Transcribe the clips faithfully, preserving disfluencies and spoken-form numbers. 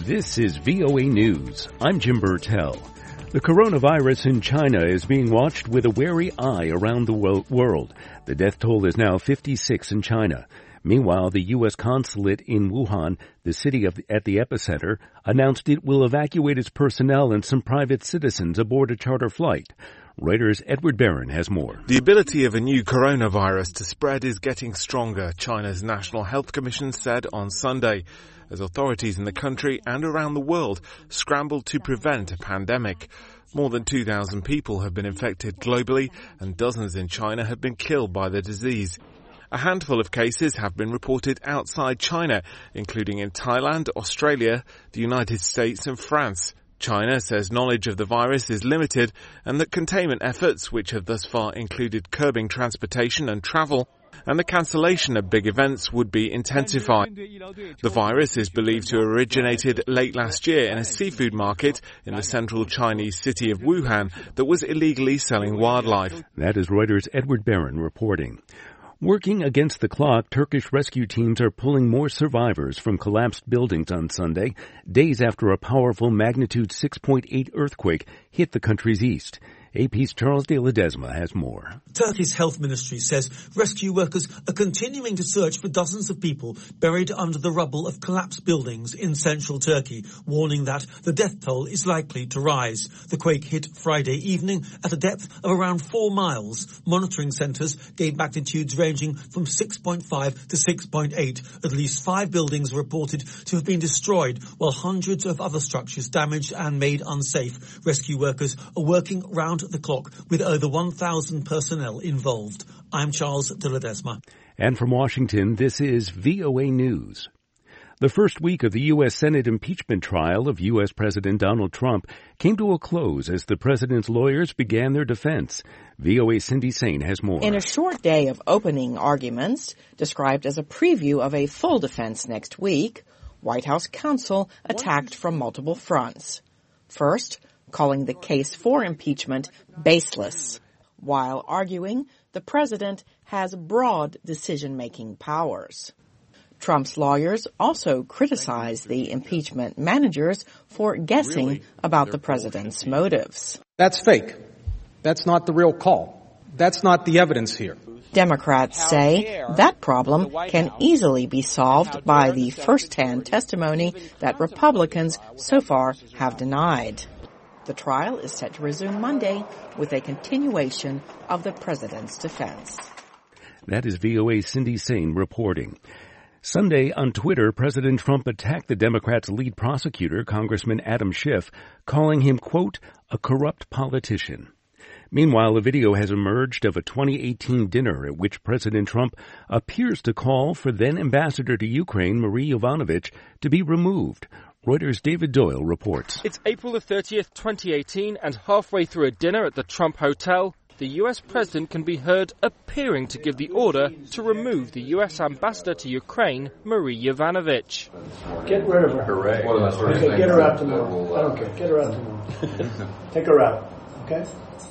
This is V O A News. I'm Jim Burtell. The coronavirus in China is being watched with a wary eye around the world. The death toll is now fifty-six in China. Meanwhile, the U S consulate in Wuhan, the city of, at the epicenter, announced it will evacuate its personnel and some private citizens aboard a charter flight. Reuters' Edward Barron has more. The ability of a new coronavirus to spread is getting stronger, China's National Health Commission said on Sunday, as authorities in the country and around the world scramble to prevent a pandemic. More than two thousand people have been infected globally, and dozens in China have been killed by the disease. A handful of cases have been reported outside China, including in Thailand, Australia, the United States and France. China says knowledge of the virus is limited and that containment efforts, which have thus far included curbing transportation and travel, and the cancellation of big events would be intensified. The virus is believed to have originated late last year in a seafood market in the central Chinese city of Wuhan that was illegally selling wildlife. That is Reuters' Edward Barron reporting. Working against the clock, Turkish rescue teams are pulling more survivors from collapsed buildings on Sunday, days after a powerful magnitude six point eight earthquake hit the country's east. A P's Charles de Ledesma has more. Turkey's health ministry says rescue workers are continuing to search for dozens of people buried under the rubble of collapsed buildings in central Turkey, warning that the death toll is likely to rise. The quake hit Friday evening at a depth of around four miles. Monitoring centres gave magnitudes ranging from six point five to six point eight. At least five buildings are reported to have been destroyed, while hundreds of other structures damaged and made unsafe. Rescue workers are working round the clock with over one thousand personnel involved. I'm Charles de Ledesma. And from Washington, this is V O A News. The first week of the U S Senate impeachment trial of U S President Donald Trump came to a close as the president's lawyers began their defense. V O A's Cindy Sain has more. In a short day of opening arguments, described as a preview of a full defense next week, White House counsel attacked from multiple fronts. First, calling the case for impeachment baseless, while arguing the president has broad decision-making powers. Trump's lawyers also criticized the impeachment managers for guessing about the president's motives. That's fake. That's not the real call. That's not the evidence here. Democrats say that problem can easily be solved by the first-hand testimony that Republicans so far have denied. The trial is set to resume Monday with a continuation of the president's defense. That is V O A's Cindy Sain reporting. Sunday on Twitter, President Trump attacked the Democrats' lead prosecutor, Congressman Adam Schiff, calling him, quote, a corrupt politician. Meanwhile, a video has emerged of a twenty eighteen dinner at which President Trump appears to call for then-Ambassador to Ukraine, Marie Yovanovitch, to be removed. Reuters' David Doyle reports. It's April the thirtieth, twenty eighteen, and halfway through a dinner at the Trump Hotel, the U S president can be heard appearing to give the order to remove the U S ambassador to Ukraine, Marie Yovanovitch. Get rid of her. Hooray. Okay, get her out tomorrow. I don't care. Get her out tomorrow. Take her out. Okay?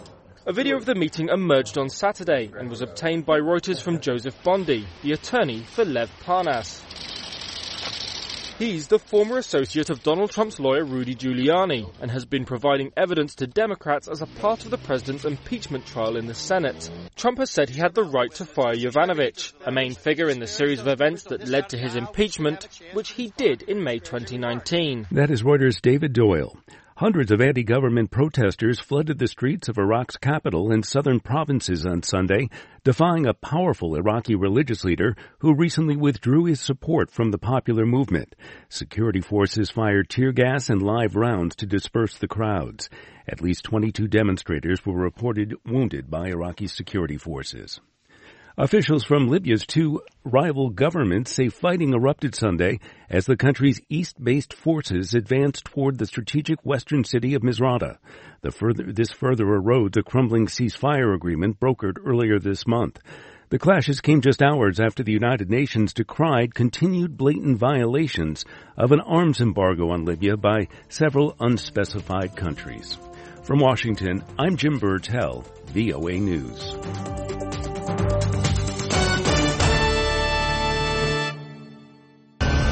A video of the meeting emerged on Saturday and was obtained by Reuters from Joseph Bondi, the attorney for Lev Parnas. He's the former associate of Donald Trump's lawyer Rudy Giuliani and has been providing evidence to Democrats as a part of the president's impeachment trial in the Senate. Trump has said he had the right to fire Yovanovitch, a main figure in the series of events that led to his impeachment, which he did in May twenty nineteen. That is Reuters' David Doyle. Hundreds of anti-government protesters flooded the streets of Iraq's capital and southern provinces on Sunday, defying a powerful Iraqi religious leader who recently withdrew his support from the popular movement. Security forces fired tear gas and live rounds to disperse the crowds. At least twenty-two demonstrators were reported wounded by Iraqi security forces. Officials from Libya's two rival governments say fighting erupted Sunday as the country's east-based forces advanced toward the strategic western city of Misrata. The further, this further erodes a crumbling ceasefire agreement brokered earlier this month. The clashes came just hours after the United Nations decried continued blatant violations of an arms embargo on Libya by several unspecified countries. From Washington, I'm Jim Burtell, V O A News.